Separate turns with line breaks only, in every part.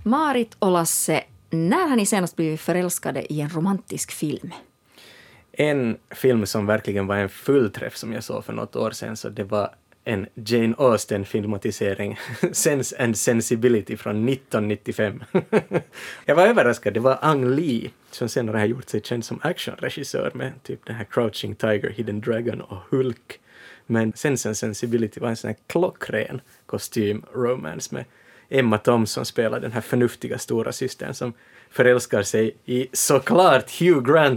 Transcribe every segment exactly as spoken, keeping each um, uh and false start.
Marit och Lasse, när har ni senast blivit förälskade i en romantisk film?
En film som verkligen var en fullträff som jag såg för något år sedan, så det var en Jane Austen-filmatisering, Sense and Sensibility från nittonhundranittiofem. Jag var överraskad, det var Ang Lee som senare har gjort sig känd som actionregissör med typ den här Crouching Tiger, Hidden Dragon och Hulk. Men Sense and Sensibility var en sån här klockren kostym-romance med Emma Thompson spelar den här förnuftiga stora systern som förälskar sig i såklart Hugh Grant.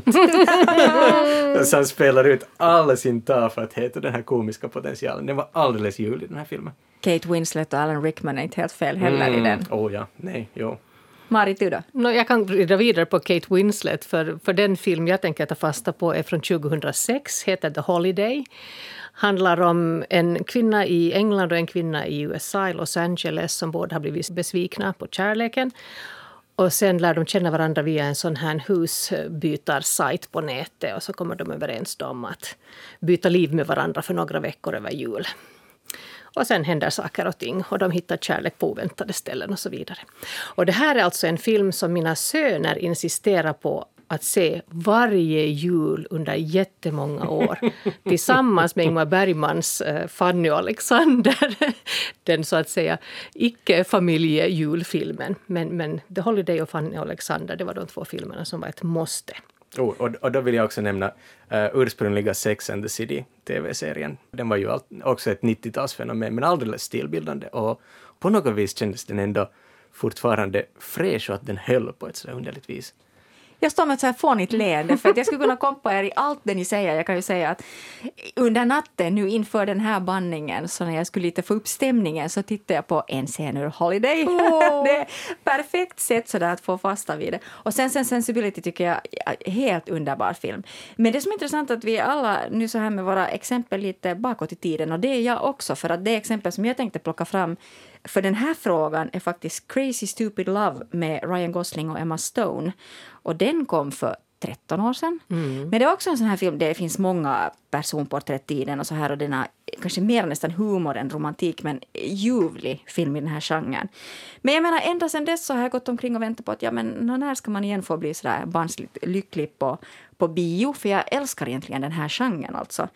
Som spelar ut all sin tafatthet och den här komiska potentialen. Den var alldeles ljuvlig, den här filmen.
Kate Winslet och Alan Rickman är inte helt fel heller
mm.
i den.
Oh ja, nej, jo.
Marit, du då?
No, jag kan rida vidare på Kate Winslet, för, för den film jag tänker ta fasta på är från tjugohundrasex, heter The Holiday. Handlar om en kvinna i England och en kvinna i U S A, i Los Angeles, som båda har blivit besvikna på kärleken. Och sen lär de känna varandra via en sån här husbytarsajt på nätet, och så kommer de överens om att byta liv med varandra för några veckor över jul. Och sen händer saker och ting och de hittar kärlek på oväntade ställen och så vidare. Och det här är alltså en film som mina söner insisterar på att se varje jul under jättemånga år. Tillsammans med Ingmar Bergmans uh, Fanny och Alexander. Den så att säga icke-familjejulfilmen. Men, men The Holiday och Fanny och Alexander, det var de två filmerna som var ett måste.
Oh, och, och då vill jag också nämna uh, ursprungliga Sex and the City-tv-serien. Den var ju all, också ett nittiotalsfenomen, men alldeles stilbildande. Och på något vis kändes den ändå fortfarande fräsch och att den höll på ett så underligt vis.
Jag står med ett så här fånigt leende för att jag skulle kunna kompa er i allt det ni säger. Jag kan ju säga att under natten nu inför den här bandningen, så när jag skulle lite få upp stämningen, så tittade jag på en scen ur Holiday. Oh. Det är perfekt sätt så där att få fasta vid det. Och sen sen Sensibility tycker jag är helt underbar film. Men det som är intressant är att vi alla nu så här med våra exempel lite bakåt i tiden, och det är jag också, för att det exempel som jag tänkte plocka fram för den här frågan är faktiskt Crazy Stupid Love med Ryan Gosling och Emma Stone. Och den kom för tretton år sedan. Mm. Men det är också en sån här film, det finns många personporträtt i den och så här, och den har kanske mer nästan humor än romantik, men ljuvlig film i den här genren. Men jag menar, ända sedan dess så har jag gått omkring och väntat på att ja, men när ska man igen få bli sådär barnsligt lycklig på, på bio, för jag älskar egentligen den här genren alltså.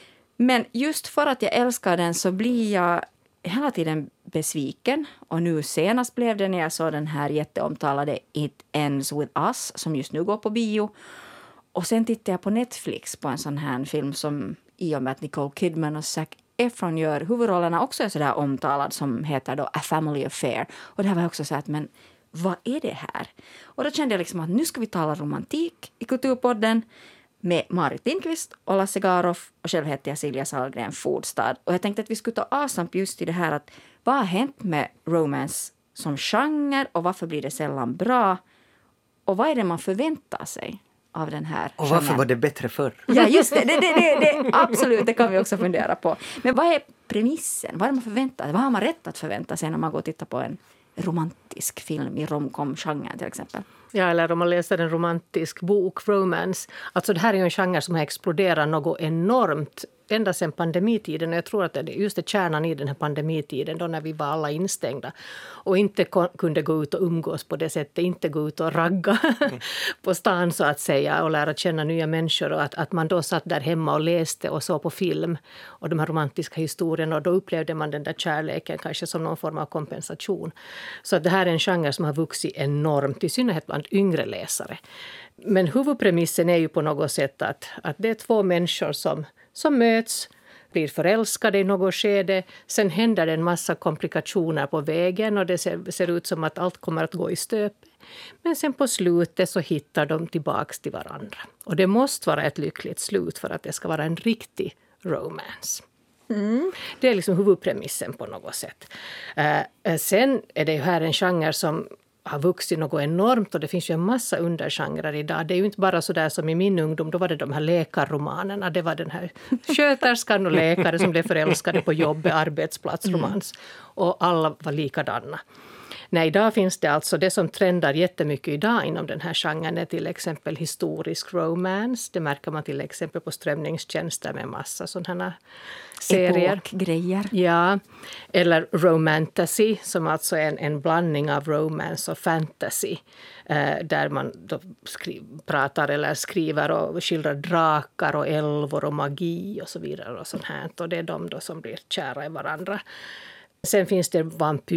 Men just för att jag älskar den så blir jag hela tiden besviken, och nu senast blev det när jag såg den här jätteomtalade It Ends With Us som just nu går på bio. Och sen tittade jag på Netflix på en sån här film som i och med att Nicole Kidman och Zac Efron gör huvudrollerna också är sådär omtalad, som heter då A Family Affair. Och det här var också så att, men vad är det här? Och då kände jag liksom att nu ska vi tala romantik i Kulturpodden med Marit Lindqvist och Lasse Garoff, och själv heter jag Silja Sahlgren Fordstad. Och jag tänkte att vi skulle ta avstamp just i det här att vad har hänt med romance som genre, och varför blir det sällan bra, och vad är det man förväntar sig av den här
och varför
genren?
var det bättre förr?
Ja, just det. Det, det, det, det. Absolut, det kan vi också fundera på. Men vad är premissen? Vad är det man förväntar sig? Vad har man rätt att förvänta sig när man går och tittar på en romantisk film i romcom-genren till exempel?
Ja, eller om man läser en romantisk bok, romance. Alltså det här är ju en genre som har exploderat något enormt ända sedan pandemitiden. Och jag tror att det är just det kärnan i den här pandemitiden, då när vi var alla instängda och inte ko- kunde gå ut och umgås på det sättet, inte gå ut och ragga mm. på stan så att säga, och lära känna nya människor, och att, att man då satt där hemma och läste och såg på film och de här romantiska historierna, och då upplevde man den där kärleken kanske som någon form av kompensation. Så att det här är en genre som har vuxit enormt, i synnerhet bland yngre läsare. Men huvudpremissen är ju på något sätt att, att det är två människor som som möts, blir förälskade i något skede. Sen händer det en massa komplikationer på vägen, och det ser, ser ut som att allt kommer att gå i stöp. Men sen på slutet så hittar de tillbaks till varandra. Och det måste vara ett lyckligt slut för att det ska vara en riktig romance. Mm. Det är liksom huvudpremissen på något sätt. Uh, sen är det ju här en genre som har vuxit något enormt, och det finns ju en massa undergenrer idag. Det är ju inte bara så där som i min ungdom, då var det de här läkarromanerna. Det var den här sköterskan och läkare som blev förälskade på jobbet, arbetsplatsromans. Mm. Och alla var likadana. Nej, idag finns det alltså det som trendar jättemycket idag inom den här genren är till exempel historisk romance. Det märker man till exempel på strömningstjänster med massa sådana serier.
Epokgrejer.
Ja, eller romantasy som alltså är en, en blandning av romance och fantasy. Eh, där man då skri- pratar eller skriver och skildrar drakar och älvor och magi och så vidare och sånt här. Och det är de då som blir kära i varandra. Sen finns det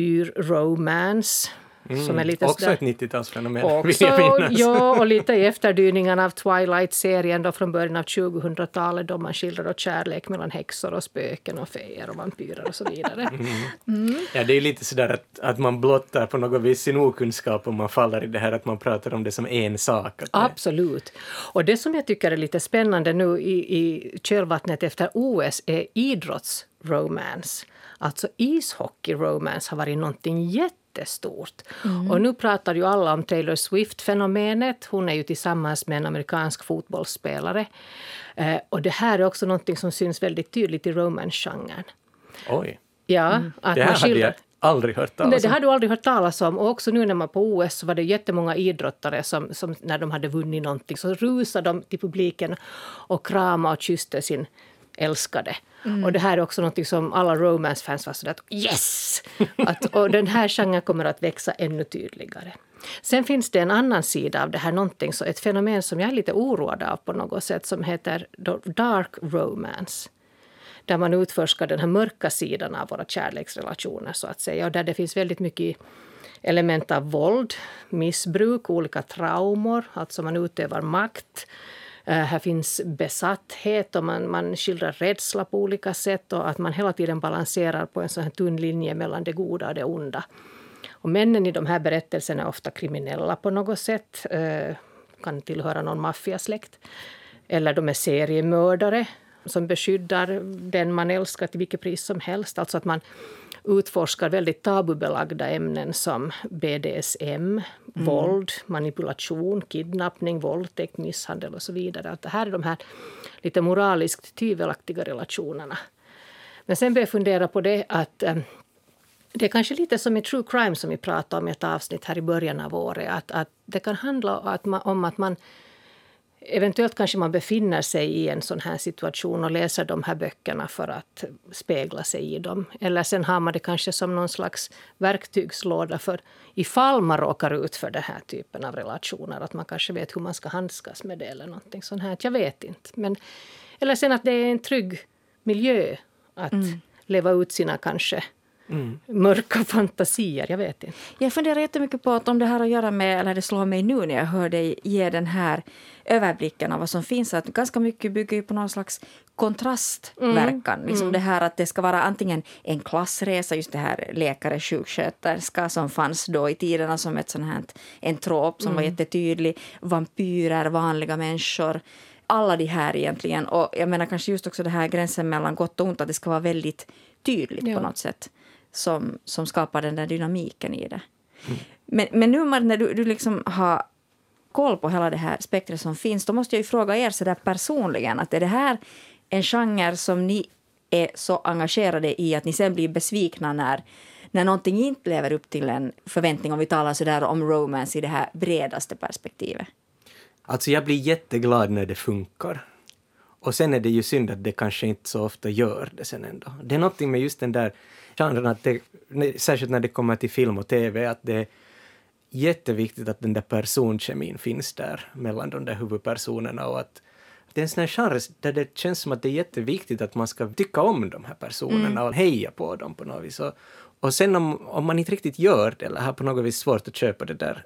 vampyr-romance.
Mm,
som är lite
också
sådär,
ett nittiotalsfenomen.
också, ja, och lite i efterdyningarna av Twilight-serien då från början av tjugohundratalet då man skildrar kärlek mellan häxor och spöken och feer och vampyrer och så vidare.
Mm.
Mm.
Ja, det är lite sådär att, att man blottar på något vis sin okunskap om man faller i det här att man pratar om det som en sak. Att det...
Absolut. Och det som jag tycker är lite spännande nu i, i kölvattnet efter O S är idrottsromance. Alltså ishockey-romance har varit någonting jättestort. Mm. Och nu pratar ju alla om Taylor Swift-fenomenet. Hon är ju tillsammans med en amerikansk fotbollsspelare. Eh, och det här är också någonting som syns väldigt tydligt i romance-genren.
Oj.
Ja,
mm.
att
det här
man skildrar...
hade jag aldrig hört talas om.
Nej, det hade du aldrig hört talas om. Och också nu när man på O S så var det jättemånga idrottare som, som när de hade vunnit någonting så rusade de till publiken och kramade och kysste sin älskade. Mm. Och det här är också något som alla romance-fans var sådär att yes! Att, och den här genren kommer att växa ännu tydligare. Sen finns det en annan sida av det här, någonting, så ett fenomen som jag är lite oroad av på något sätt som heter dark romance. Där man utforskar den här mörka sidan av våra kärleksrelationer så att säga. Och där det finns väldigt mycket element av våld, missbruk, olika traumor, alltså man utövar makt. Uh, här finns besatthet och man, man skildrar rädsla på olika sätt och att man hela tiden balanserar på en sån här tunn linje mellan det goda och det onda. Och männen i de här berättelserna är ofta kriminella på något sätt, uh, kan tillhöra någon maffiasläkt. Eller de är seriemördare som beskyddar den man älskar till vilket pris som helst. Alltså att man utforskar väldigt tabubelagda ämnen som B D S M, mm. våld, manipulation, kidnappning, våldtäkt, misshandel och så vidare. Att det här är de här lite moraliskt tvivelaktiga relationerna. Men sen börjar jag fundera på det att eh, det är kanske lite som i true crime som vi pratade om i ett avsnitt här i början av året. Att, att det kan handla att man, om att man eventuellt kanske man befinner sig i en sån här situation och läser de här böckerna för att spegla sig i dem. Eller sen har man det kanske som någon slags verktygslåda för ifall man råkar ut för den här typen av relationer. Att man kanske vet hur man ska handskas med det eller någonting sånt här. Jag vet inte. Men, eller sen att det är en trygg miljö att mm. leva ut sina kanske Mm. mörka fantasier, jag vet inte.
Jag funderar jättemycket på att om det här har att göra med, eller det slår mig nu när jag hör dig ge den här överblicken av vad som finns, att ganska mycket bygger ju på någon slags kontrastverkan. Mm. Liksom mm. det här att det ska vara antingen en klassresa, just det här läkare, sjuksköterska som fanns då i tiderna som ett sånt här, en trop som mm. var jättetydlig, vampyrer, vanliga människor, alla de här egentligen. Och jag menar kanske just också det här gränsen mellan gott och ont, att det ska vara väldigt tydligt ja. på något sätt. Som, som skapar den där dynamiken i det. Mm. Men, men nu när du, du liksom har koll på hela det här spektret som finns, då måste jag ju fråga er så där personligen, att är det här en genre som ni är så engagerade i att ni sen blir besvikna när, när någonting inte lever upp till en förväntning, om vi talar så där om romance i det här bredaste perspektivet?
Alltså jag blir jätteglad när det funkar. Och sen är det ju synd att det kanske inte så ofta gör det sen ändå. Det är någonting med just den där genren, att det, särskilt när det kommer till film och tv, att det är jätteviktigt att den där personkemin finns där mellan de där huvudpersonerna, och att det är en sån här genre där det känns som att det är jätteviktigt att man ska tycka om de här personerna mm. och heja på dem på något vis. Och, och sen om, om man inte riktigt gör det eller har på något vis svårt att köpa det där,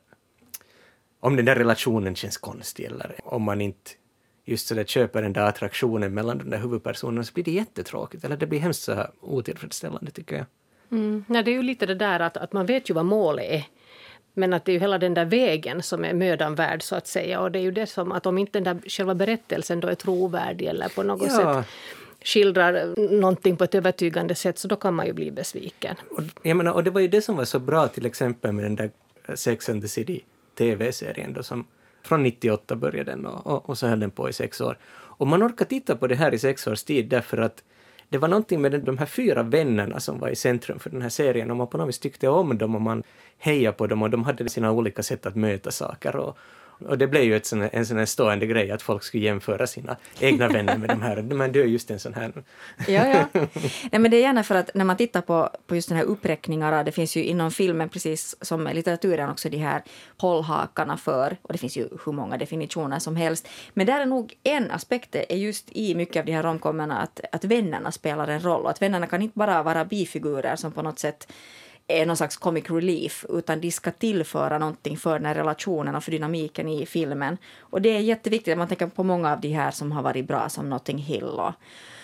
om den där relationen känns konstig eller om man inte just så där köper den där attraktionen mellan de där huvudpersonerna, så blir det jättetråkigt. Eller det blir hemskt så här otillfredsställande tycker jag.
Mm. Nej, det är ju lite det där att, att man vet ju vad målet är. Men att det är ju hela den där vägen som är mödan värd så att säga. Och det är ju det som att om inte den där själva berättelsen då är trovärdig eller på något ja. sätt skildrar någonting på ett övertygande sätt, så då kan man ju bli besviken.
Och, jag menar, och det var ju det som var så bra till exempel med den där Sex and the City tv-serien då, som från nittioåtta började den och, och, och så höll den på i sex år. Och man orkar titta på det här i sex års tid därför att det var någonting med de här fyra vännerna som var i centrum för den här serien, och man på något vis tyckte om dem och man hejade på dem och de hade sina olika sätt att möta saker, och Och det blev ju ett sån, en sån här stående grej att folk skulle jämföra sina egna vänner med de här. Men det är just en sån här.
Ja, ja. Nej, men det är gärna för att när man tittar på, på just den här uppräkningarna, det finns ju inom filmen precis som litteraturen också de här hållhakarna för, och det finns ju hur många definitioner som helst. Men där är nog en aspekt är just i mycket av de här romkommerna att, att vännerna spelar en roll, och att vännerna kan inte bara vara bifigurer som på något sätt är någon slags comic relief, utan de ska tillföra någonting för den här relationen och för dynamiken i filmen. Och det är jätteviktigt att man tänker på många av de här som har varit bra, som Notting Hill och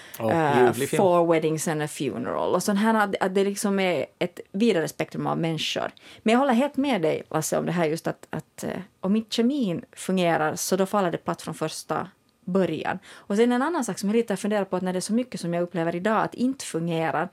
oh,
uh, Four Weddings and a Funeral. Och sån här, att det liksom är ett vidare spektrum av människor. Men jag håller helt med dig, Lasse, om det här just att, att om inte kemin fungerar så då faller det platt från första början. Och sen en annan sak som jag lite funderar på, att när det är så mycket som jag upplever idag att inte fungerar,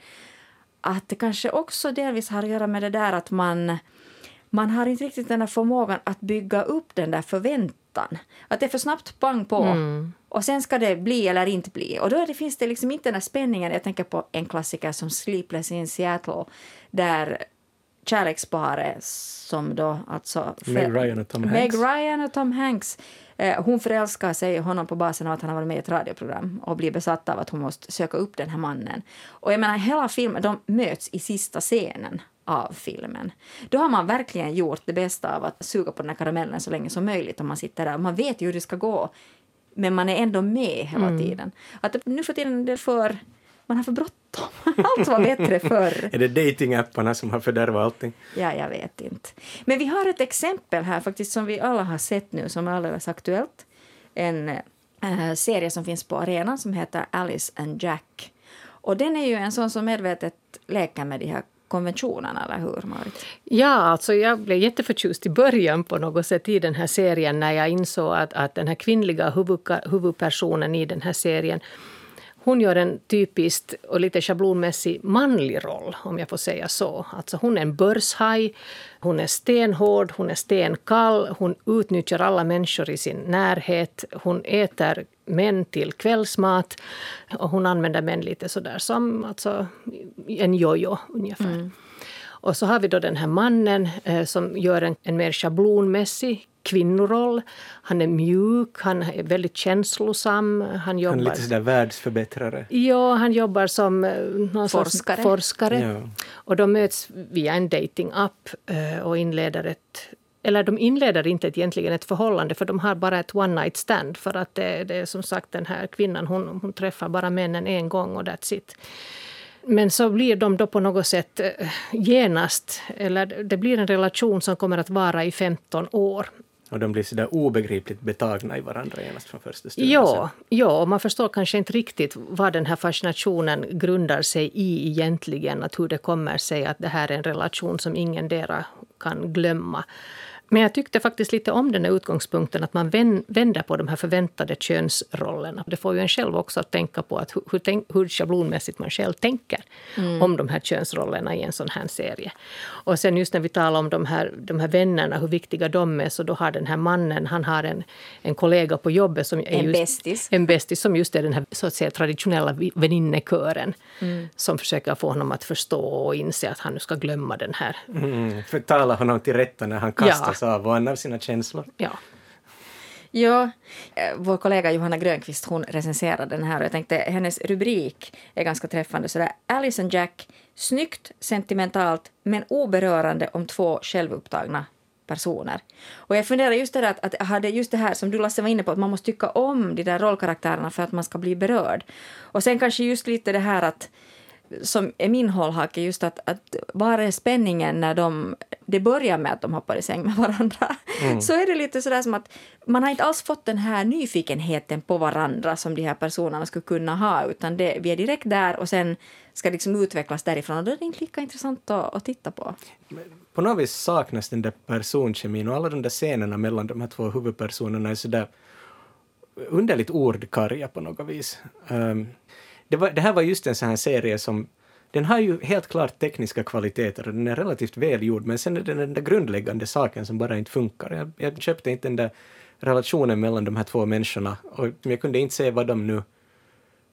att det kanske också delvis har att göra med det där att man, man har inte riktigt den där förmågan att bygga upp den där förväntan. Att det är för snabbt pang på. Mm. Och sen ska det bli eller inte bli. Och då är det, finns det liksom inte den där spänningen. Jag tänker på en klassiker som Sleepless in Seattle. Där kärleksparet som då alltså...
Meg Ryan och Tom Hanks.
Meg Ryan och Tom Hanks. Eh, hon förälskar sig honom på basen av att han har varit med i ett radioprogram och blir besatt av att hon måste söka upp den här mannen. Och jag menar, hela filmen, de möts i sista scenen av filmen. Då har man verkligen gjort det bästa av att suga på den här karamellen så länge som möjligt om man sitter där. Man vet ju hur det ska gå, men man är ändå med hela mm. tiden. Att nu för tiden det för... Man har för bråttom. Allt var bättre förr.
Är det datingapparna som har fördärvat allting?
Ja, jag vet inte. Men vi har ett exempel här faktiskt som vi alla har sett nu, som är alldeles aktuellt. En äh, serie som finns på arenan som heter Alice and Jack. Och den är ju en sån som medvetet leker med de här konventionerna, eller hur, Marit?
Ja, alltså jag blev jätteförtjust i början på något sätt i den här serien när jag insåg att, att den här kvinnliga huvudka, huvudpersonen i den här serien, hon gör en typiskt och lite schablonmässig manlig roll, om jag får säga så. Alltså hon är en börshaj, hon är stenhård, hon är stenkall, hon utnyttjar alla människor i sin närhet, hon äter män till kvällsmat och hon använder män lite sådär som alltså, en jojo ungefär. Mm. Och så har vi då den här mannen eh, som gör en, en mer schablonmässig kvinnoroll. Han är mjuk, han är väldigt känslosam. Han, jobbar,
han är lite sådär världsförbättrare.
Ja, han jobbar som någon
forskare.
forskare.
Ja.
Och de möts via en dating-app och inleder ett... Eller de inleder inte ett, egentligen ett förhållande, för de har bara ett one night stand. För att det, det är som sagt den här kvinnan, hon, hon träffar bara männen en gång och that's it. Men så blir de då på något sätt genast, eller det blir en relation som kommer att vara i femton år.
Och de blir så där obegripligt betagna i varandra genast från första stunden.
Ja, ja, och man förstår kanske inte riktigt vad den här fascinationen grundar sig i egentligen. Att hur det kommer sig att det här är en relation som ingen dera kan glömma. Men jag tyckte faktiskt lite om den här utgångspunkten att man vänder på de här förväntade könsrollerna. Det får ju en själv också att tänka på att hur, hur, tänk, hur schablonmässigt man själv tänker mm. om de här könsrollerna i en sån här serie. Och sen just när vi talar om de här, de här vännerna, hur viktiga de är, så då har den här mannen, han har en, en kollega på jobbet som är
en
just,
bästis.
En bästis som just är den här så att säga traditionella väninnekören mm. som försöker få honom att förstå och inse att han nu ska glömma den här.
Mm, för tala honom till rätta när han kastas ja. av av sina känslor.
Ja.
Ja, vår kollega Johanna Grönqvist, hon recenserade den här och jag tänkte hennes rubrik är ganska träffande sådär. Alice and Jack, snyggt, sentimentalt men oberörande om två självupptagna personer. Och jag funderar just det där att, att hade just det här som du Lasse var inne på, att man måste tycka om de där rollkaraktärerna för att man ska bli berörd. Och sen kanske just lite det här att som är min hållhake just att, att var är spänningen när de, det börjar med att de hoppar i säng med varandra. Mm. Så är det lite sådär som att man har inte alls fått den här nyfikenheten på varandra som de här personerna skulle kunna ha, utan det, vi är direkt där och sen ska liksom utvecklas därifrån och då är det inte lika intressant att, att titta på.
På något vis saknas den där personkemin och alla de där scenerna mellan de här två huvudpersonerna är sådär underligt ordkarga på något vis. Um, Det, var, det här var just en sån här serie som, den har ju helt klart tekniska kvaliteter och den är relativt välgjord, men sen är det den där grundläggande saken som bara inte funkar. Jag, jag köpte inte den där relationen mellan de här två människorna och jag kunde inte se vad de nu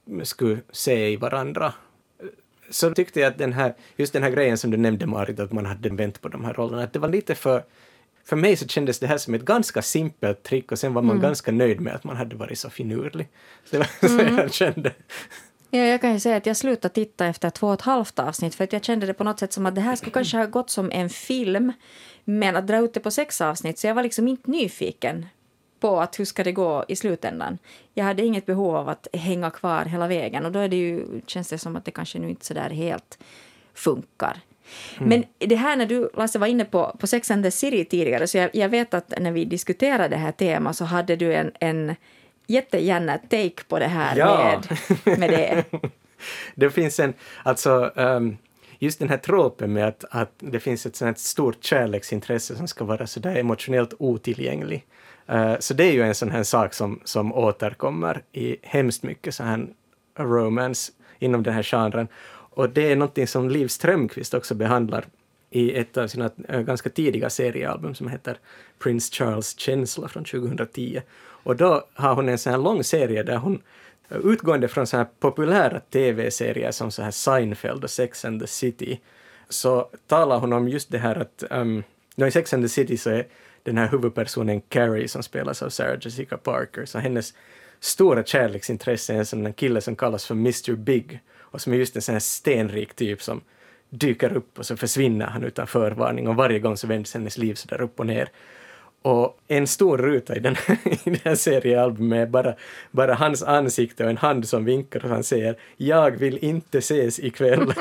skulle se i varandra. Så tyckte jag att den här, just den här grejen som du nämnde, Marit, att man hade vänt på de här rollerna, att det var lite för, för mig så kändes det här som ett ganska simpelt trick och sen var man mm. ganska nöjd med att man hade varit så finurlig. Så det var mm. så jag kände.
Ja, jag kan ju säga att jag slutade titta efter två och ett halvt avsnitt för att jag kände det på något sätt som att det här skulle kanske ha gått som en film, men att dra ut det på sex avsnitt, så jag var liksom inte nyfiken på att hur ska det gå i slutändan. Jag hade inget behov av att hänga kvar hela vägen och då är det ju, känns det som att det kanske nu inte så där helt funkar. Mm. Men det här när du, Lasse, var inne på, på Sex and the City tidigare, så jag, jag vet att när vi diskuterade det här temat så hade du en, en jättegärna take på det här
ja.
med, med det.
Det finns en, alltså um, just den här tråpen med att, att det finns ett sånt stort kärleksintresse som ska vara så där emotionellt otillgänglig. Uh, så det är ju en sån här sak som, som återkommer i hemskt mycket så här romance inom den här genren. Och det är någonting som Liv Strömquist också behandlar i ett av sina uh, ganska tidiga seriealbum som heter Prince Charles Känsla från tjugohundratio. Och då har hon en sån här lång serie där hon utgående från så här populära tv-serier som så här Seinfeld och Sex and the City, så talar hon om just det här att um, i Sex and the City så är den här huvudpersonen Carrie som spelas av Sarah Jessica Parker, så hennes stora kärleksintresse är en sån kille som kallas för mister Big och som är just en sån här stenrik typ som dyker upp och så försvinner han utan förvarning och varje gång så vänds hennes liv så där upp och ner. Och en stor ruta i den, i den här seriealbumet är bara, bara hans ansikte och en hand som vinkar och han säger jag vill inte ses ikväll.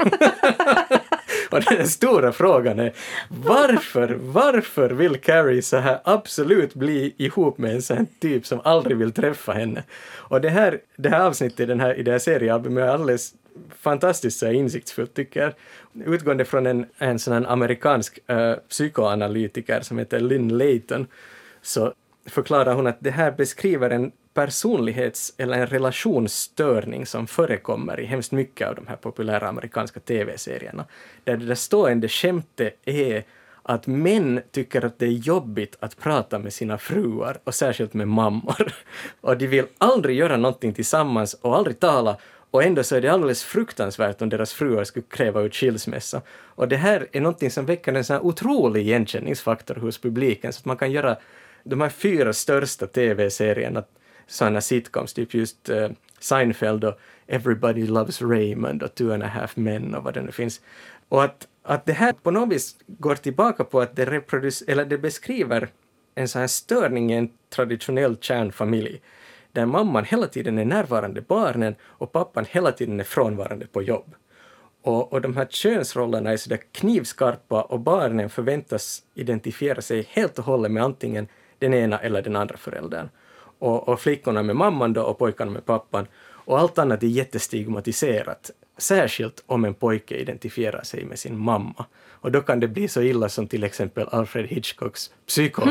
Och den stora frågan är varför, varför vill Carrie så här absolut bli ihop med en sån typ som aldrig vill träffa henne? Och det här, det här avsnittet i, den här, i det här seriealbumet är alldeles fantastiskt så insiktsfullt tycker jag. Utgående från en, en sån amerikansk uh, psykoanalytiker som heter Lynn Layton, så förklarar hon att det här beskriver en personlighets- eller en relationsstörning som förekommer i hemskt mycket av de här populära amerikanska tv-serierna. Där det där stående skämtet är att män tycker att det är jobbigt att prata med sina fruar och särskilt med mammor. Och de vill aldrig göra någonting tillsammans och aldrig tala. Och ändå så är det alldeles fruktansvärt om deras fruar skulle kräva ut skilsmässa. Och det här är någonting som väcker en sån här otrolig igenkänningsfaktor hos publiken. Så att man kan göra de här fyra största tv-serierna, sådana sitcoms, typ just uh, Seinfeld och Everybody Loves Raymond och Two and a Half Men och vad det nu finns. Och att, att det här på något vis går tillbaka på att det, reproduc- eller det beskriver en sån här störning i en traditionell kärnfamilj. Där mamman hela tiden är närvarande barnen och pappan hela tiden är frånvarande på jobb. Och, och de här könsrollerna är så där knivskarpa och barnen förväntas identifiera sig helt och hållet med antingen den ena eller den andra föräldern. Och, och flickorna med mamman då och pojkarna med pappan. Och allt annat är jättestigmatiserat. Särskilt om en pojke identifierar sig med sin mamma. Och då kan det bli så illa som till exempel Alfred Hitchcocks Psycho.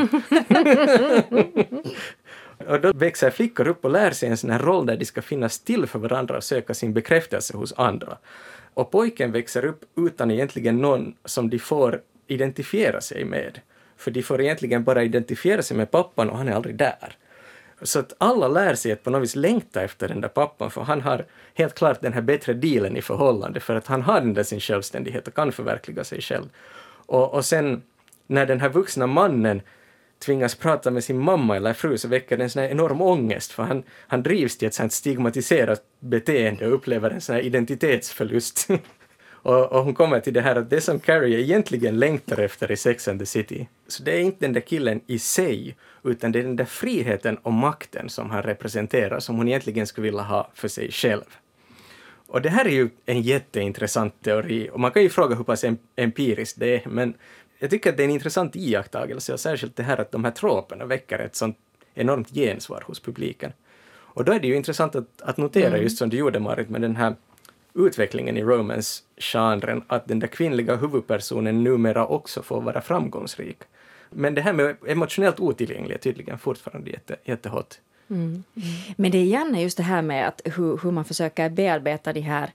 Och då växer flickor upp och lär sig en sån här roll där de ska finnas till för varandra och söka sin bekräftelse hos andra. Och pojken växer upp utan egentligen någon som de får identifiera sig med. För de får egentligen bara identifiera sig med pappan och han är aldrig där. Så att alla lär sig att på något vis längta efter den där pappan, för han har helt klart den här bättre dealen i förhållande, för att han har den där sin självständighet och kan förverkliga sig själv. Och, och sen när den här vuxna mannen tvingas prata med sin mamma eller fru så väcker det en sån här enorm ångest, för han, han drivs till ett sånt stigmatiserat beteende och upplever en sån här identitetsförlust. och, och hon kommer till det här att det som Carrie egentligen längtar efter i Sex and the City, så det är inte den där killen i sig, utan det är den där friheten och makten som han representerar som hon egentligen skulle vilja ha för sig själv. Och det här är ju en jätteintressant teori och man kan ju fråga hur pass empiriskt det är, men jag tycker att det är en intressant iakttagelse och särskilt det här att de här tråperna väcker ett sånt enormt gensvar hos publiken. Och då är det ju intressant att, att notera mm. just som du gjorde, Marit, med den här utvecklingen i romance-genren, att den där kvinnliga huvudpersonen numera också får vara framgångsrik. Men det här med emotionellt otillgänglig är tydligen fortfarande jätte, jättehot.
Mm. Men det är gärna just det här med att hur, hur man försöker bearbeta de här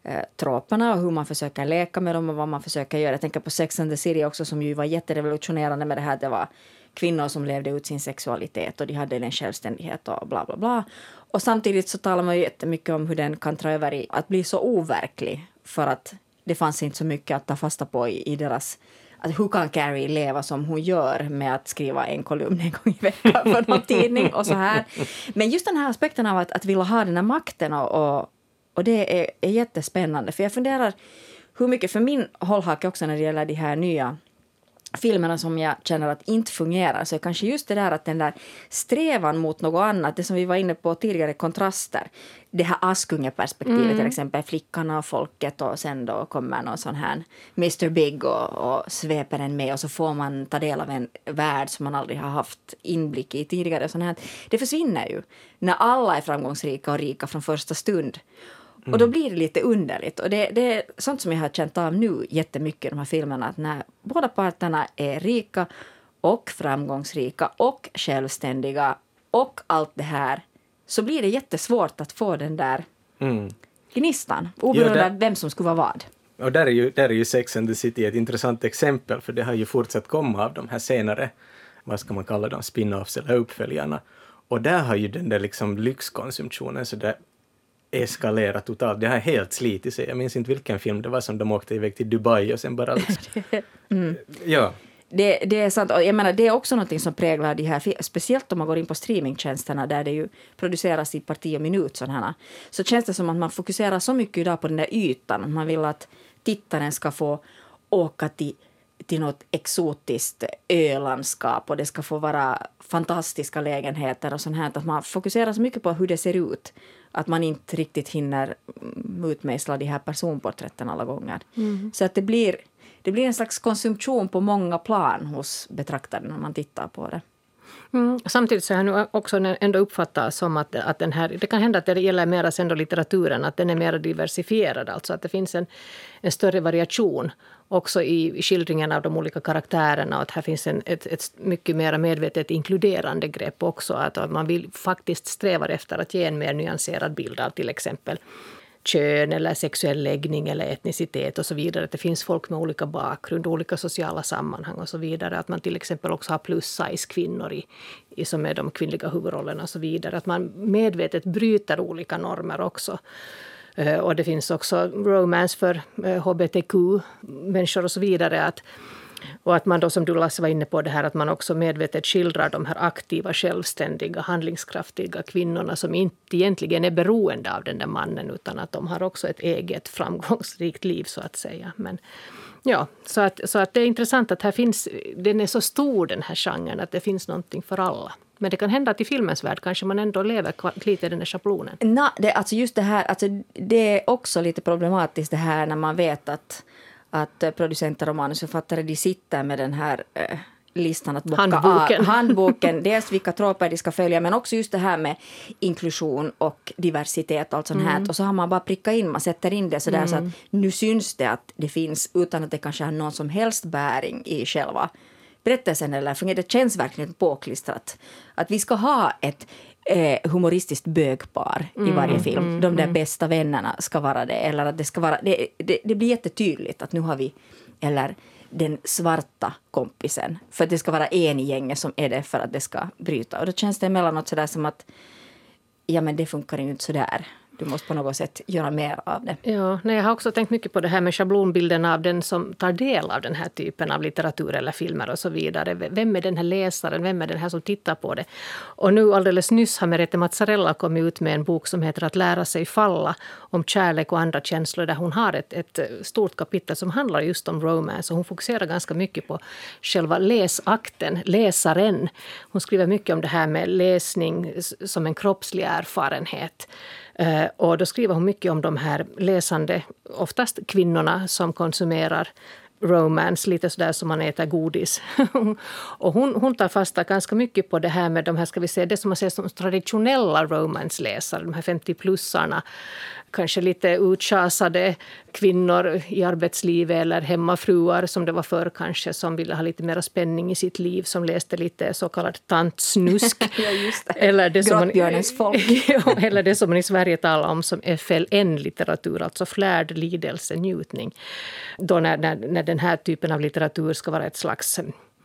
eh, troperna och hur man försöker leka med dem och vad man försöker göra. Jag tänker på Sex and the City också, som ju var jätterevolutionerande med det här. Det var kvinnor som levde ut sin sexualitet och de hade en självständighet och bla bla bla. Och samtidigt så talar man ju jättemycket om hur den kan ta över i att bli så overklig, för att det fanns inte så mycket att ta fasta på i, i deras... Alltså, hur kan Carrie leva som hon gör med att skriva en kolumn en gång i veckan för någon tidning och så här. Men just den här aspekten av att, att vilja ha den här makten och, och, och det är, är jättespännande. För jag funderar hur mycket, för min hållhake också när det gäller de här nya filmerna som jag känner att inte fungerar, så är kanske just det där att den där strävan mot något annat, det som vi var inne på tidigare, kontraster, det här Askungeperspektivet mm. till exempel, flickorna och folket, och sen då kommer någon sån här mister Big och, och sveper en med, och så får man ta del av en värld som man aldrig har haft inblick i tidigare. Sån här. Det försvinner ju när alla är framgångsrika och rika från första stund. Mm. Och då blir det lite underligt. Och det, det är sånt som jag har känt av nu jättemycket i de här filmerna. Att när båda parterna är rika och framgångsrika och självständiga och allt det här, så blir det jättesvårt att få den där mm. gnistan. Oberoende ja, av vem som skulle vara vad.
Och där är, ju, där är ju Sex and the City ett intressant exempel. För det har ju fortsatt komma av de här senare, vad ska man kalla dem, spin-offs eller uppföljarna. Och där har ju den där liksom lyxkonsumtionen så där eskalera totalt. Det har helt slitit sig. Jag minns inte vilken film det var som de åkte iväg till Dubai och sen bara... Liksom. mm. Ja.
Det, det är sant. Och jag menar, det är också något som präglar de här, speciellt om man går in på streamingtjänsterna där det ju produceras i parti och minut sådana. Så känns det som att man fokuserar så mycket idag på den där ytan. Man vill att tittaren ska få åka till, till något exotiskt ölandskap och det ska få vara fantastiska lägenheter och sånt här. Att man fokuserar så mycket på hur det ser ut. Att man inte riktigt hinner utmejsla de här personporträtten alla gånger. Mm. Så att det blir, det blir en slags konsumtion på många plan hos betraktaren när man tittar på det.
Mm. Samtidigt så har jag nu också ändå uppfattat som att, att den här, det kan hända att det gäller mer sen då litteraturen, att den är mer diversifierad, alltså att det finns en, en större variation också i skildringen av de olika karaktärerna, och att här finns en, ett, ett mycket mer medvetet inkluderande grepp också, att, att man vill faktiskt sträva efter att ge en mer nyanserad bild av till exempel kön eller sexuell läggning eller etnicitet och så vidare. Att det finns folk med olika bakgrund, olika sociala sammanhang och så vidare. Att man till exempel också har plus-size kvinnor i, i, som är de kvinnliga huvudrollerna och så vidare. Att man medvetet bryter olika normer också. Uh, och det finns också romance för uh, H B T Q-människor och så vidare. Att, och att man då, som du Lasse var inne på det här, att man också medvetet skildrar de här aktiva, självständiga, handlingskraftiga kvinnorna som inte egentligen är beroende av den där mannen, utan att de har också ett eget framgångsrikt liv så att säga. Men ja, så att, så att det är intressant att här finns, den är så stor den här genren att det finns någonting för alla. Men det kan hända att i filmens värld kanske man ändå lever lite i den där schablonen.
Nej, det, alltså just det här, alltså det är också lite problematiskt det här när man vet att att producenter och manusförfattare, de sitter med den här eh, listan att bocka
handboken.
av. Handboken. Dels vilka troper de ska följa, men också just det här med inklusion och diversitet och allt sånt här. Mm. Och så har man bara prickat in, man sätter in det så där mm. så att nu syns det att det finns, utan att det kanske har någon som helst bäring i själva berättelsen eller fungerar. Det känns verkligen påklistrat. Att vi ska ha ett eh, humoristiskt bögpar mm, i varje film. Mm, De där mm. bästa vännerna ska vara det. Eller att det ska vara, det, det, det blir jättetydligt att nu har vi, eller den svarta kompisen. För att det ska vara en i gänget som är det för att det ska bryta. Och då känns det emellanåt sådär som att ja men det funkar ju inte sådär. Du måste på något sätt göra mer av det.
Ja, nej, jag har också tänkt mycket på det här med schablonbilden av den som tar del av den här typen av litteratur eller filmer och så vidare. Vem är den här läsaren? Vem är den här som tittar på det? Och nu alldeles nyss har Merete Mazzarella kommit ut med en bok som heter Att lära sig falla, om kärlek och andra känslor, där hon har ett, ett stort kapitel som handlar just om romance. Och hon fokuserar ganska mycket på själva läsakten, läsaren. Hon skriver mycket om det här med läsning som en kroppslig erfarenhet. Uh, och då skriver hon mycket om de här läsande, oftast kvinnorna som konsumerar romance, lite sådär som man äter godis. Och hon, hon tar fasta ganska mycket på det här med de här, ska vi säga, det som man ser som traditionella romance-läsare, de här femtio-plussarna. Kanske lite utschasade kvinnor i arbetslivet eller hemmafruar som det var förr kanske, som ville ha lite mer spänning i sitt liv, som läste lite så kallad tantsnusk.
Ja, just det.
Eller det som man,
folk.
eller det som man i Sverige talar om som F L N-litteratur, alltså flärd lidelse, njutning. Då när, när, när den här typen av litteratur ska vara ett slags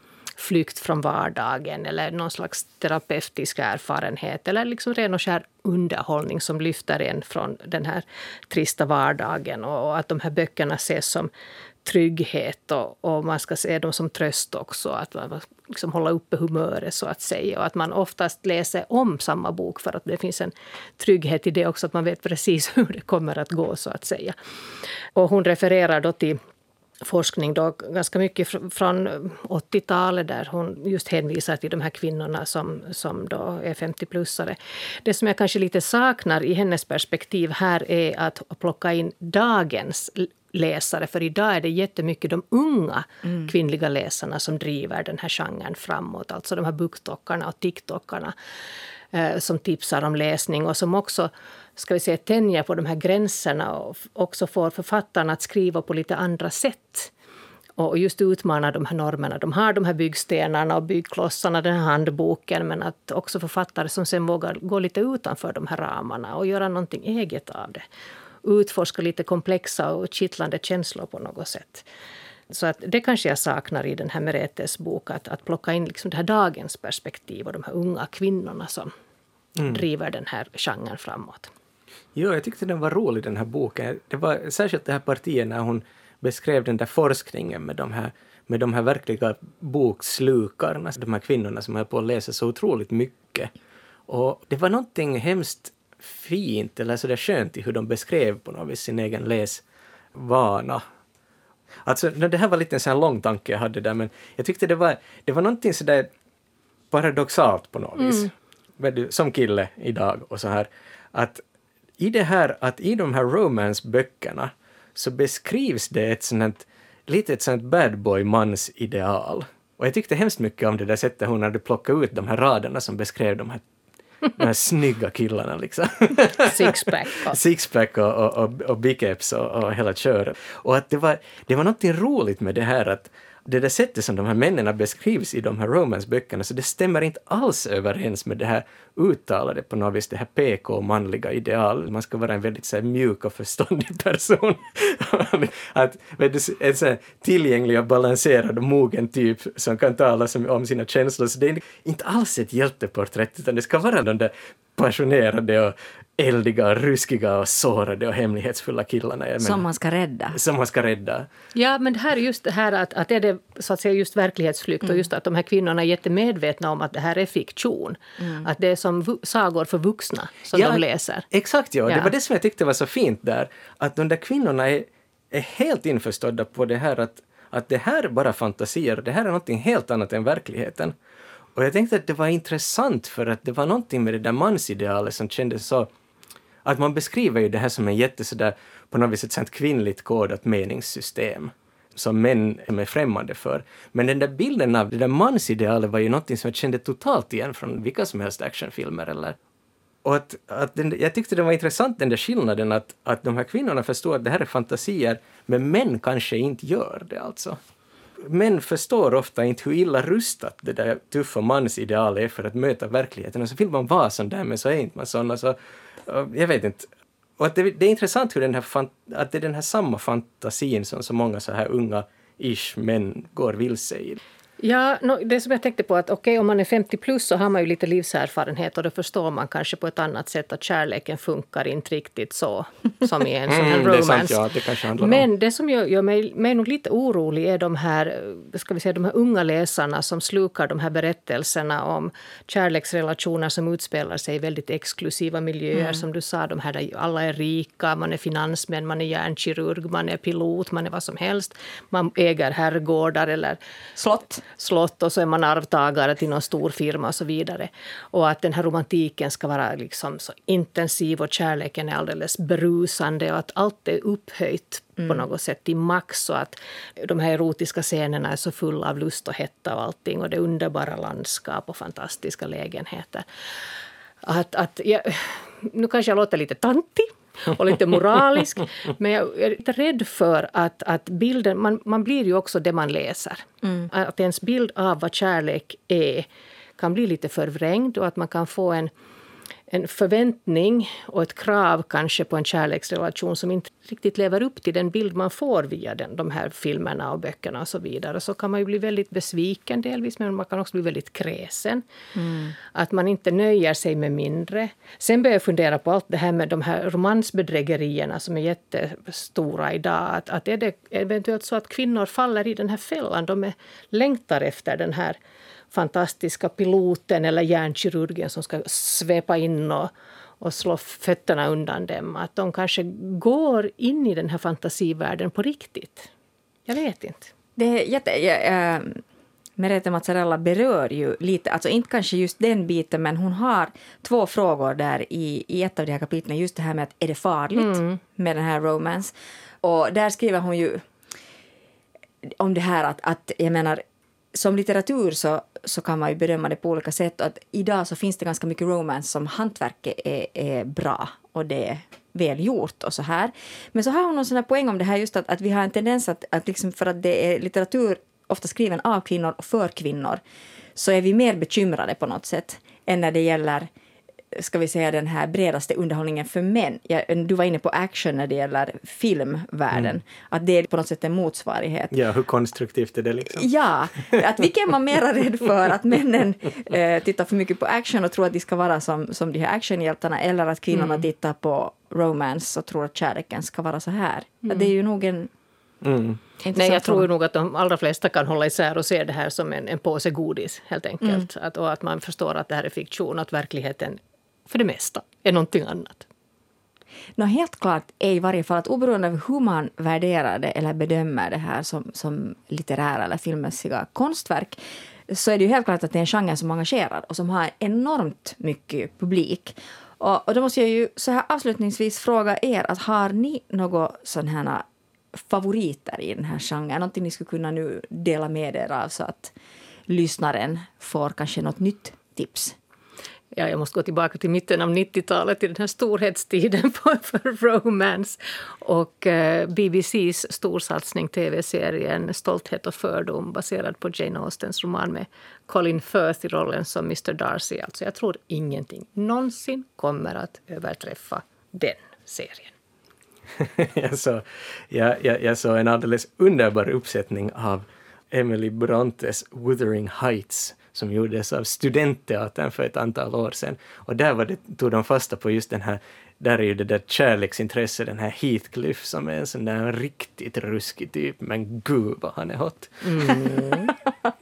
flykt från vardagen eller någon slags terapeutisk erfarenhet eller liksom ren och skär underhållning som lyfter en från den här trista vardagen, och att de här böckerna ses som trygghet och, och man ska se dem som tröst också, att man liksom hålla uppe humöret så att säga, och att man oftast läser om samma bok för att det finns en trygghet i det också, att man vet precis hur det kommer att gå så att säga. Och hon refererar då till forskning då ganska mycket från åttiotalet där hon just hänvisar till de här kvinnorna som, som då är femtio-plussare. Det som jag kanske lite saknar i hennes perspektiv här är att plocka in dagens läsare, för idag är det jättemycket de unga mm. kvinnliga läsarna som driver den här genren framåt, alltså de här booktockarna och tiktokarna eh, som tipsar om läsning och som också, ska vi säga, tänja på de här gränserna och också får författarna att skriva på lite andra sätt. Och just utmana de här normerna. De har de här byggstenarna och byggklossarna, den här handboken, men att också författare som sen vågar gå lite utanför de här ramarna och göra någonting eget av det. Utforska lite komplexa och kittlande känslor på något sätt. Så att det kanske jag saknar i den här Meretes bok, att, att plocka in liksom det här dagens perspektiv och de här unga kvinnorna som mm. driver den här genren framåt.
Jo, jag tyckte den var rolig, den här boken. Det var särskilt det här partiet när hon beskrev den där forskningen med de här, med de här verkliga bokslukarna, de här kvinnorna som höll på att läsa så otroligt mycket. Och det var någonting hemskt fint eller så där skönt i hur de beskrev på något vis sin egen läsvana. Alltså, det här var lite en sån här lång tanke jag hade där, men jag tyckte det var, det var någonting så där paradoxalt på något vis. Mm. Som kille idag och så här, att i det här, att i de här romance-böckerna så beskrivs det ett sånt lite ett sånt bad boy mans ideal. Och jag tyckte hemskt mycket om det där sättet hon hade plockat ut de här raderna som beskrev de här, de här snygga killarna liksom.
Sixpack.
Sixpack och, och, och, och biceps och, och hela köret. Och att det var, det var något roligt med det här, att det där sättet som de här männen beskrivs i de här romance-böckerna, så det stämmer inte alls överens med det här uttalade på något vis, det här P K-manliga ideal. Man ska vara en väldigt så här, mjuk och förståndig person. Att vet du, en så här, tillgänglig och balanserad och mogen typ som kan tala som, om sina känslor. Så det är inte alls ett hjälteporträtt, utan det ska vara de där passionerade och eldiga, ruskiga och sårade och hemlighetsfulla killarna. Men,
som man ska rädda.
Som man ska rädda.
Ja, men det här är just det här att, att är det så att säga just verklighetsflykt mm. och just att de här kvinnorna är jättemedvetna om att det här är fiktion. Mm. Att det är som vu- sagor för vuxna som
ja,
de läser.
Exakt, ja.
ja.
Det var det som jag tyckte var så fint där. Att de där kvinnorna är, är helt införstådda på det här att, att det här är bara fantasier. Det här är någonting helt annat än verkligheten. Och jag tänkte att det var intressant för att det var någonting med det där mansidealet som kändes så, att man beskriver ju det här som en jätte sådär, på något vis ett sånt kvinnligt kodat meningssystem som män är främmande för. Men den där bilden av det där mansidealet var ju någonting som jag kände totalt igen från vilka som helst actionfilmer. Eller. Och att, att den, jag tyckte det var intressant den där skillnaden att, att de här kvinnorna förstår att det här är fantasier, men män kanske inte gör det alltså. Män förstår ofta inte hur illa rustat det där tuffa mansidealet är för att möta verkligheten. Och så vill man vara sån där, men så är inte man sån. Alltså, jag vet inte. Och att det, det är intressant hur den här fan, att det är den här samma fantasin som så många så här unga ish män går vilse i.
Ja, no, det som jag tänkte på att okej, okay, om man är femtio plus så har man ju lite livserfarenhet och då förstår man kanske på ett annat sätt att kärleken funkar inte riktigt så som i en sån här
mm,
romance.
Det är sant, ja, det kanske handlar
Men
om.
det som gör, gör mig, mig nog lite orolig är de här, ska vi säga, de här unga läsarna som slukar de här berättelserna om kärleksrelationer som utspelar sig i väldigt exklusiva miljöer. Mm. Som du sa, de här där alla är rika, man är finansmän, man är hjärnkirurg, man är pilot, man är vad som helst. Man äger herrgårdar eller
slott.
slott och så är man arvtagare till någon stor firma och så vidare. Och att den här romantiken ska vara liksom så intensiv och kärleken är alldeles berusande och att allt är upphöjt mm. på något sätt i max och att de här erotiska scenerna är så fulla av lust och hetta och allting och det underbara landskap och fantastiska lägenheter. Att, att jag, nu kanske jag låter lite tantig och lite moralisk, men jag är lite rädd för att, att bilden, man, man blir ju också det man läser. Mm. Att ens bild av vad kärlek är kan bli lite förvrängd och att man kan få en, en förväntning och ett krav kanske på en kärleksrelation som inte riktigt lever upp till den bild man får via den, de här filmerna och böckerna och så vidare. Så kan man ju bli väldigt besviken delvis, men man kan också bli väldigt kräsen. Mm. Att man inte nöjer sig med mindre. Sen börjar jag fundera på allt det här med de här romansbedrägerierna som är jättestora idag. Att, att är det eventuellt så att kvinnor faller i den här fällan? De är, längtar efter den här fantastiska piloten eller hjärnkirurgen som ska svepa in och, och slå fötterna undan dem. Att de kanske går in i den här fantasivärlden på riktigt. Jag vet inte.
Det är jätte... Jag, äh, Merete Mazzarella berör ju lite, alltså inte kanske just den biten, men hon har två frågor där i, i ett av de här kapitlen. Just det här med att är det farligt mm. med den här romance? Och där skriver hon ju om det här att, att jag menar, som litteratur så, så kan man ju bedöma det på olika sätt. Att idag så finns det ganska mycket romance som hantverket är, är bra och det är väl gjort och så här. Men så har hon någon sån här poäng om det här just att, att vi har en tendens att, att liksom för att det är litteratur ofta skriven av kvinnor och för kvinnor så är vi mer bekymrade på något sätt än när det gäller, ska vi säga, den här bredaste underhållningen för män. Jag, du var inne på action när det gäller filmvärlden. Mm. Att det är på något sätt en motsvarighet.
Ja, hur konstruktivt är det liksom?
Ja, att vilken är man mer rädd för att männen eh, tittar för mycket på action och tror att de ska vara som, som de här actionhjältarna, eller att kvinnorna mm. tittar på romance och tror att kärleken ska vara så här. Mm. Det är ju nog en...
Mm.
Nej, jag tror nog att de allra flesta kan hålla isär och se det här som en, en påse godis helt enkelt. Mm. Att, och att man förstår att det här är fiktion, att verkligheten för det mesta är någonting annat.
Nå, helt klart är i varje fall att oberoende av hur man värderar det eller bedömer det här som, som litterära eller filmmässiga konstverk, så är det ju helt klart att det är en genre som engagerar och som har enormt mycket publik. Och, och då måste jag ju så här avslutningsvis fråga er, att har ni några sådana här favoriter i den här genren? Någonting ni skulle kunna nu dela med er av så att lyssnaren får kanske något nytt tips?
Ja, jag måste gå tillbaka till mitten av nittiotalet, till den här storhetstiden för romance. Och eh, B B C:s storsatsning tv-serien Stolthet och fördom, baserad på Jane Austens roman med Colin Firth i rollen som mister Darcy. Alltså jag tror ingenting någonsin kommer att överträffa den serien.
jag, så, jag, jag, jag såg en alldeles underbar uppsättning av Emily Brontes Wuthering Heights som gjordes av studentteatern för ett antal år sedan. Och där var det, tog de fasta på just den här, där är ju det där kärleksintresse, den här Heathcliff som är en sån där riktigt ruskig typ, men gud vad han är hot. Mm.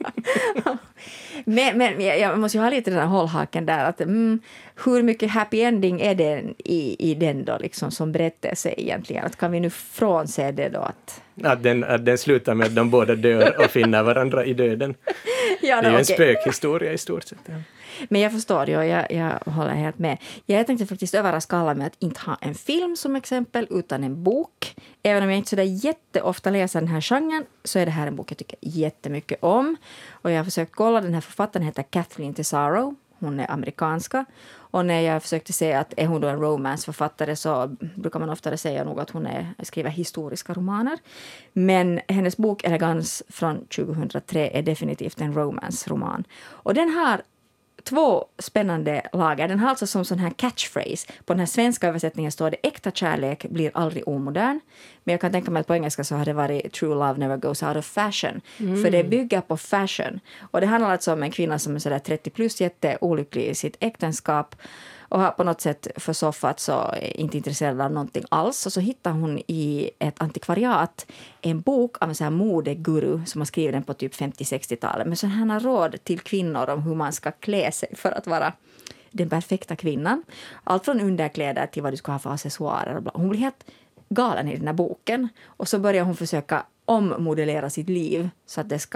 men, men jag måste ju ha lite den här hållhaken där, att mm, hur mycket happy ending är det i, i den då liksom som berättelse egentligen? Att kan vi nu frånse det då att...
Att den, att den slutar med att de båda dör och finner varandra i döden. Ja, det är ju en okay. spökhistoria i stort sett. Ja.
Men jag förstår ju, jag, jag håller helt med. Jag tänkte faktiskt överraska alla med att inte ha en film som exempel, utan en bok. Även om jag inte så där jätteofta läser den här genren, så är det här en bok jag tycker jättemycket om. Och jag har försökt kolla, den här författaren heter Kathleen Tesaro. Hon är amerikanska. Och när jag försökte säga att är hon då en romanceförfattare, så brukar man oftare säga nog att hon är, skriver historiska romaner. Men hennes bok Elegans från tjugohundratre är definitivt en romance-roman. Och den har två spännande lager. Den har alltså som sån här catchphrase. På den här svenska översättningen står det: äkta kärlek blir aldrig omodern. Men jag kan tänka mig att på engelska så har det varit true love never goes out of fashion. Mm. För det bygger på fashion. Och det handlar alltså om en kvinna som är sådär trettio plus, jätteolycklig i sitt äktenskap. Och har på något sätt försoffat, så är inte intresserad av någonting alls. Och så hittar hon i ett antikvariat en bok av en sån här modeguru som har skrivit den på typ femtio-sextiotalet. Med sådana här råd till kvinnor om hur man ska klä sig för att vara den perfekta kvinnan. Allt från underkläder till vad du ska ha för accessoarer. Hon blir helt galen i den här boken. Och så börjar hon försöka ommodellera sitt liv så att det ska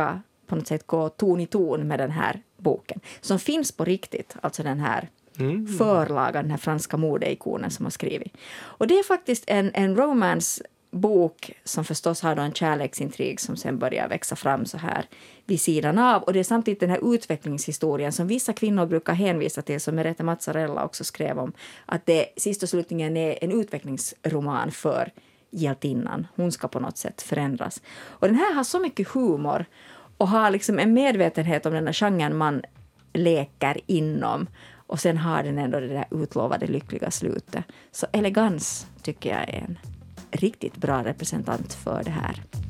på något sätt gå ton i ton med den här boken. Som finns på riktigt, alltså den här mm. förlagan, den här franska modeikonen som har skrivit. Och det är faktiskt en, en romance-bok som förstås har då en kärleksintrig som sen börjar växa fram så här vid sidan av. Och det är samtidigt den här utvecklingshistorien som vissa kvinnor brukar hänvisa till, som Merete Mazzarella också skrev om, att det sist och slutligen är en utvecklingsroman för hjältinnan. Hon ska på något sätt förändras. Och den här har så mycket humor och har liksom en medvetenhet om den här genren man leker inom. Och sen har den ändå det där utlovade lyckliga slutet. Så elegans tycker jag är en riktigt bra representant för det här.